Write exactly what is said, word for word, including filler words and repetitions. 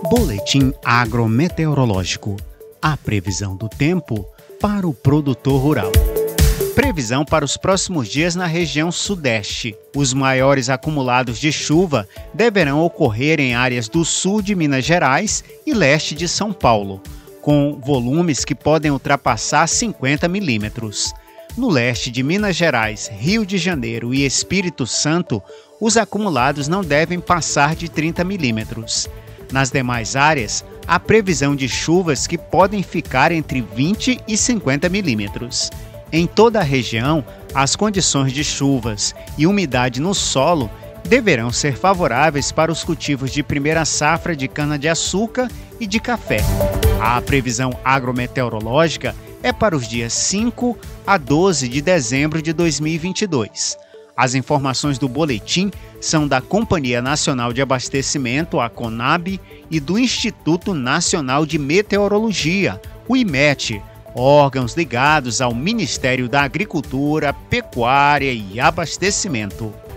Boletim agrometeorológico. A previsão do tempo para o produtor rural. Previsão para os próximos dias na região sudeste. Os maiores acumulados de chuva deverão ocorrer em áreas do sul de Minas Gerais e leste de São Paulo, com volumes que podem ultrapassar cinquenta milímetros. No leste de Minas Gerais, Rio de Janeiro e Espírito Santo, os acumulados não devem passar de trinta milímetros. Nas demais áreas, há previsão de chuvas que podem ficar entre vinte e cinquenta milímetros. Em toda a região, as condições de chuvas e umidade no solo deverão ser favoráveis para os cultivos de primeira safra de cana-de-açúcar e de café. A previsão agrometeorológica é para os dias cinco a doze de dezembro de dois mil e vinte e dois. As informações do boletim são da Companhia Nacional de Abastecimento, a CONAB, e do Instituto Nacional de Meteorologia, o IMET, órgãos ligados ao Ministério da Agricultura, Pecuária e Abastecimento.